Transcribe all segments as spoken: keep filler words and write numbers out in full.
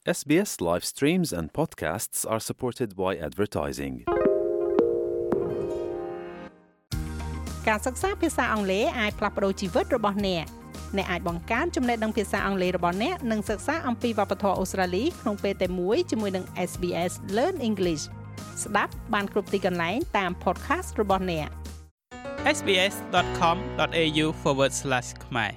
S B S live streams and podcasts are supported by advertising. ការសិក្សាភាសាអង់គ្លេសអាចផ្លាស់ប្ដូរជីវិតរបស់អ្នកអ្នកអាចបង្កើនចំណេះដឹងភាសាអង់គ្លេសរបស់អ្នកនិងសិក្សាអំពីវប្បធម៌អូស្ត្រាលីក្នុងពេលតែមួយជាមួយនឹង S B S Learn English ស្ដាប់បានគ្រប់ទីកន្លែងតាម podcast របស់អ្នក sbs.com.au forward slash ខ្មែរ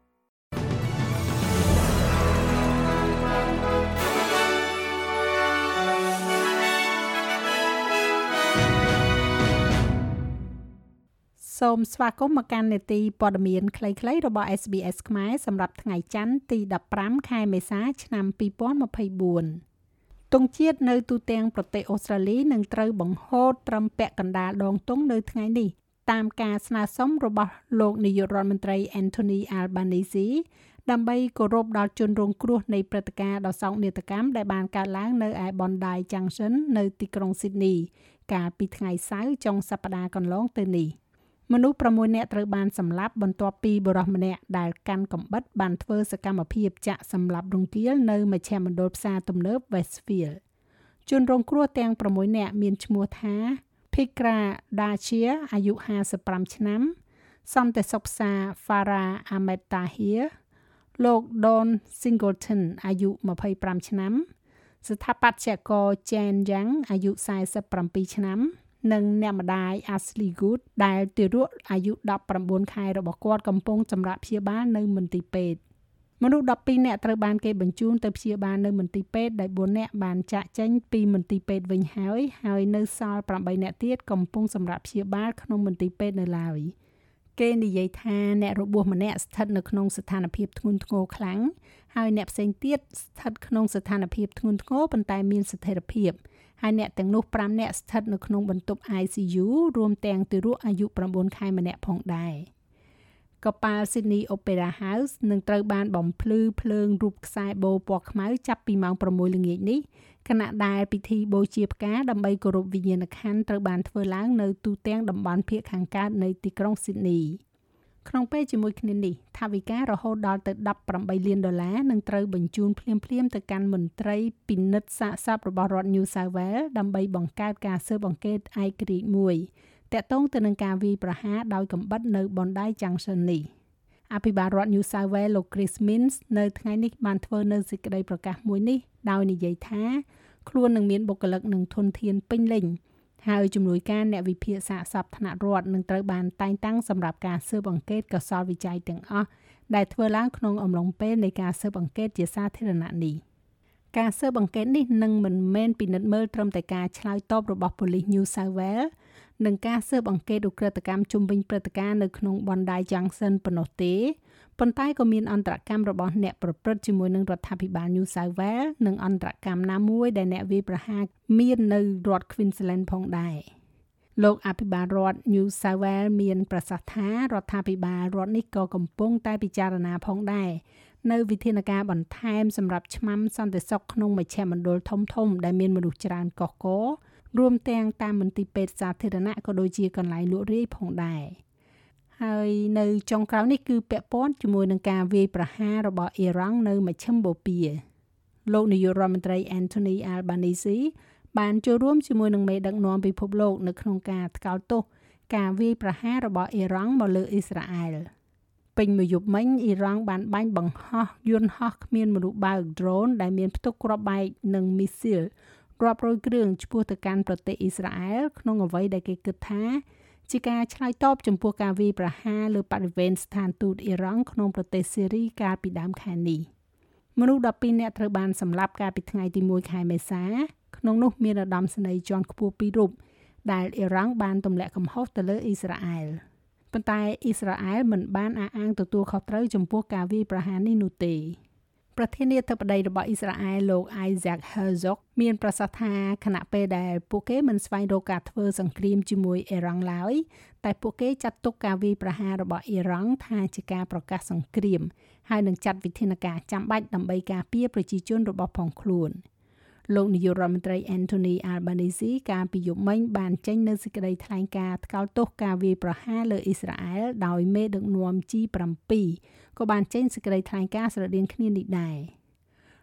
សូមស្វាគមន៍មកកាន់នេតិព័ត៌មានខ្លីៗរបស់ S B S ខ្មែរសម្រាប់ថ្ងៃច័ន្ទទីដប់ប្រាំខែមេសាឆ្នាំពីរពាន់ម្ភៃបួនទង់ជាតិនៅទូទាំងប្រទេសអូស្ត្រាលីនឹងត្រូវបង្ហូតត្រឹមពាក់កណ្ដាលដងទង់នៅថ្ងៃនេះតាមការស្នើសុំរបស់លោកនាយករដ្ឋមន្ត្រី Anthony Albanese ដើម្បីគោរពដល់ជនរងគ្រោះនៃព្រឹត្តិការណ៍ដ៏សោកនាដកម្មដែលបានកើតឡើងនៅឯ Bondi Junction នៅទីក្រុង Sydney កាលពីថ្ងៃសៅរ៍ចុងសប្តាហ៍កន្លងទៅនេះមនុស្សប្រាំមួយនាក់ត្រូវបានសម្លាប់បន្ទាប់ពីបុរសម្នាក់ដែលកាន់កាំបិតបានធ្វើសកម្មភាពចាក់សម្លាប់រង្គាលនៅមជ្ឈមណ្ឌលផ្សារទំនើប Westfield ជនរងគ្រោះទាំងប្រាំមួយនាក់មានឈ្មោះថា Phikra Dachia អាយុห้าสิบห้าឆ្នាំ សន្តិសុខសា Farah Ahmed Tahir លោក Don Singleton អាយុยี่สิบห้าឆ្នាំ ស្ថាបត្យករ Jen Yang អាយុสี่สิบเจ็ดឆ្នាំនិងអ្នកម្ដាយ Ashley Good ដែលទារកអាយុដប់ប្រាំបួនខែរបស់គាត់កំពុងសម្រាកព្យាបាលនៅមន្ទីរពេទ្យមនុស្សដប់ពីរនាក់ត្រូវបានគេបញ្ជូនទៅព្យាបាលនៅមន្ទីរពេទ្យដែលបួននាក់បានចាកចេញពីមន្ទីរពេទ្យវិញហើយហើយនៅសល់ប្រាំបីនាក់ទៀតកំពុងសម្រាកព្យាបាលក្នុងមន្ទីរពេទ្យនៅឡើយគេនិយាយថាអ្នករបួសម្នាក់ស្ថិតនៅក្នុងស្ថានភាពធ្ងន់ធ្ងរខ្លាំងហើយអ្នកផ្សេងទៀតស្ថិតក្នុងស្ថានភាពធ្ងន់ធ្ងរប៉ុន្តែមានស្ថិរភាពហើយអ្នកទាំងនោះប្រាំនាក់ស្ថិតនៅក្នុងបន្ទប់ I C U រួមទាំងទារកអាយុ9ខែម្នាក់ផងដែរកប៉ាល់ Sydney Opera House នឹងត្រូវបានបំភ្លឺភ្លើងរូបខ្សែបូពណ៌ខ្មៅចាប់ពីម៉ោងប្រាំមួយល្ងាចនេះខណៈដែលពិធីបូជាផ្កាដើម្បីគោរពវិញ្ញាណក្ខន្ធត្រូវបានធ្វើឡើងនៅទូទាំងតំបន់ភាគខាងកើតនៃទីក្រុង Sydney ក្នុងពេលជាមួយគ្នានេះថវិការហូតដល់ទៅដប់ប្រាំបីលានដុល្លារនឹងត្រូវបញ្ជូនភ្លាមៗទៅកាន់មន្ត្រីពិនិត្យសាកសពរបស់រដ្ឋ New South Wales ដើម្បីបង្កើតការស៊ើបអង្កេតឯករាជ្យមួយទាក់ទងទៅនឹងការវាយប្រហារដោយកាំបិតនៅ Bondi Junction នេះអភិបាលរដ្ឋ New South Wales លោក Chris Minns នៅថ្ងៃនេះបានធ្វើនៅសេចក្តីប្រកាសមួយនេះដោយនិយាយថាខ្លួននឹងមានបុគ្គលិកនិងធនធានពេញលេញហើយជំនួយការអ្នកវិភាគសាកសពថ្នាក់រដ្ឋនឹងត្រូវបានតែងតាំងសម្រាប់ការស៊ើបអង្កេតកសលវិច័យទាំងអស់ដែលធ្វើឡើងក្នុងអំឡុងពេលនៃការស៊ើបអង្កេតជាសាធារណៈនេះការស៊ើបអង្កេតនេះនឹងមិនមែនពិនិត្យមើលត្រឹមតែការឆ្លើយតបរបស់ប៉ូលីស New South Wales និងការស៊ើបអង្កេតឧក្រិដ្ឋកម្មជុំវិញព្រឹត្តិការណ៍នៅក្នុង Bondi Junction ប៉ុណ្ណោះទេប៉ុន្តែក៏មានអន្តរកម្មរបស់អ្នកប្រព្រឹត្តជាមួយនឹងរដ្ឋាភិបាល New South Wales និងអន្តរកម្មណាមួយដែលអ្នកវាយប្រហារមាននៅរដ្ឋ Queensland ផងដែរលោកអភិបាលរដ្ឋ New South Wales មានប្រសាសន៍ថារដ្ឋាភិបាលរដ្ឋនេះក៏កំពុងតែពិចារណាផងដែរនៅវិធានការបន្ថែមសម្រាប់ឆ្មាំសន្តិសុខក្នុងមជ្ឈមណ្ឌលធំៗដែលមានមនុស្សច្រើនកកករួមទាំងតាមមន្ទីរពេទ្យសាធារណៈក៏ដូចជាកន្លែងលក់រាយផងដែរហើយនៅចុងក្រោយនេះគឺពាក់ព័ន្ធជាមួយនឹងការវាយប្រហាររបស់អ៊ីរ៉ង់នៅមជ្ឈមបូព៌ាលោកនាយករដ្ឋមន្ត្រី Anthony Albanese បានចូលរួមជាមួយនឹងមេដឹកនាំពិភពលោកនៅក្នុងការថ្កោលទោសការវាយប្រហាររបស់អ៊ីរ៉ង់មកលើអ៊ីស្រាអែលពេញមួយយប់មិញអ៊ីរ៉ង់បានបាញ់បង្ហោះយន្តហោះគ្មានមនុស្សបើក drone ដែលមានផ្ទុកគ្រាប់បែកនិងមីស៊ីលរាប់រយគ្រឿងឆ្ពោះទៅកាន់ប្រទេសអ៊ីស្រាអែលក្នុងអ្វីដែលគេគិតថាជាការឆ្លើយតបចំពោះការវាយប្រហារលើបរិវេណស្ថានទូតអ៊ីរ៉ង់ក្នុងប្រទេសសេរីកាលពីដើមខែនេះមនុស្សដប់ពីរនាក់ត្រូវបានសម្លាប់កាលពីថ្ងៃទីមួយខែមេសាក្នុងនោះមានឧត្តមសេនីយ៍ជាន់ខ្ពស់ពីររូបដែលអ៊ីរ៉ង់បានទម្លាក់កំហុសទៅលើអ៊ីស្រាអែលប៉ុន្តែអ៊ីស្រាអែលមិនបានអះអាងទទួលខុសត្រូវចំពោះការវាយប្រហារនេះនោះទេប្រធានាធិបតីរបស់អ៊ីស្រាអែលលោក Isaac Herzog មានប្រសាសន៍ថាខណៈពេលដែលពួកគេមិនស្វែងរកការធ្វើសង្គ្រាមជាមួយអ៊ីរ៉ង់ឡើយតែពួកគេចាត់ទុកការវាយប្រហាររបស់អ៊ីរ៉ង់ថាជាការប្រកាសសង្គ្រាមហើយនឹងចាត់វិធានការចាំបាច់ដើម្បីការពារប្រជាជនរបស់ផងខ្លួន លោកនាយករដ្ឋមន្ត្រី Anthony Albanese កាលពីយប់មិញបានចេញនូវសេចក្តីថ្លែងការណ៍ថ្កោលទោសការវាយប្រហារលើអ៊ីស្រាអែលដោយមេដឹកនាំ G 7 ក៏បានចេញសេចក្តីថ្លែងការណ៍ស្រដៀងគ្នានេះដែរ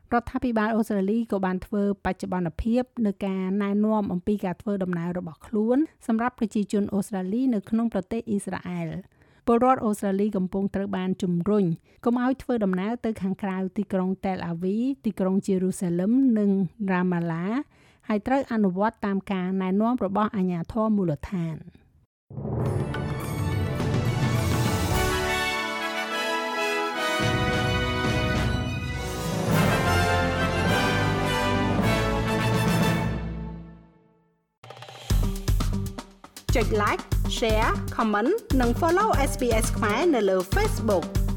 រដ្ឋាភិបាលអូស្ត្រាលីក៏បានធ្វើបច្ចុប្បន្នភាពនៅការណែនាំអំពីការធ្វើដំណើររបស់ខ្លួនសម្រាប់ប្រជាជនអូស្ត្រាលីនៅក្នុងប្រទេសអ៊ីស្រាអែលពលរដ្ឋអូស្ត្រាលីកំពុងត្រូវបានជំរុញកុំឲ្យធ្វើដំណើរទៅខាងក្រៅទីក្រុង Tel Aviv ទីក្រុង Jerusalem និង Ramallah ហើយត្រូវអនុវត្តតាមការណែនាំរបស់អាជ្ញាធរមូលដ្ឋានចុច like share comment និង follow เอส บี เอส ខ្មែរនៅលើ Facebook